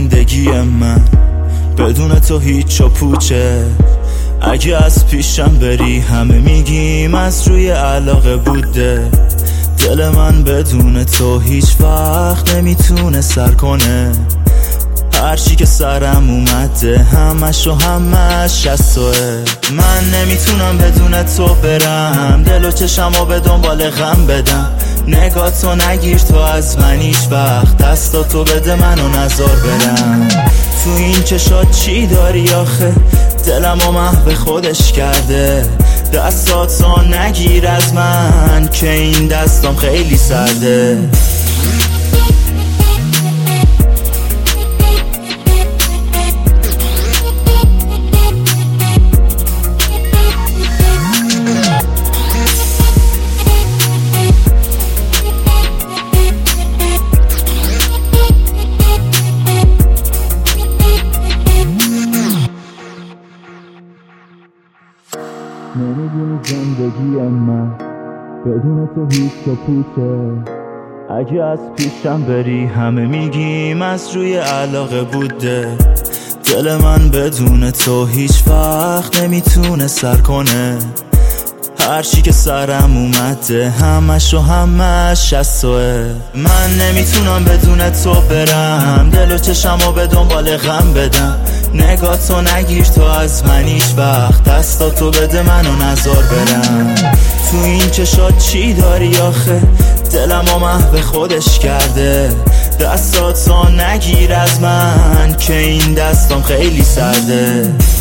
زندگی من بدون تو هیچ و پوچه. اگه از پیشم بری همه میگیم از روی علاقه بوده. دل من بدون تو هیچ وقت نمیتونه سر کنه. هرچی که سرم اومده همش و همش از توه. من نمیتونم بدون تو برم، دل و چشمو به دنبال غم بدم. نگاه تو نگیر تو از من هیچ وقت، دستا تو بده منو نزار برم. تو این چشات چی داری آخه؟ دلمو محو خودش کرده. دستاتو نگیر از من که این دستام خیلی سرده. نمیدونی زندگی من بدون تو هیچ و پوچه. اگه از پیشم بری همه میگیم از روی علاقه بوده. دل من بدون تو هیچ وقت نمیتونه سر کنه. هرچی که سرم اومده همش و همش از توه. من نمیتونم بدون تو برم، دل و چشمو به دنبال غم بدم. نگاه تو نگیر تو از من هیچ وقت، دستا تو بده منو نزار برم. تو این چشات چی داری آخه؟ دلمو محو خودش کرده. دستاتو نگیر از من که این دستام خیلی سرده.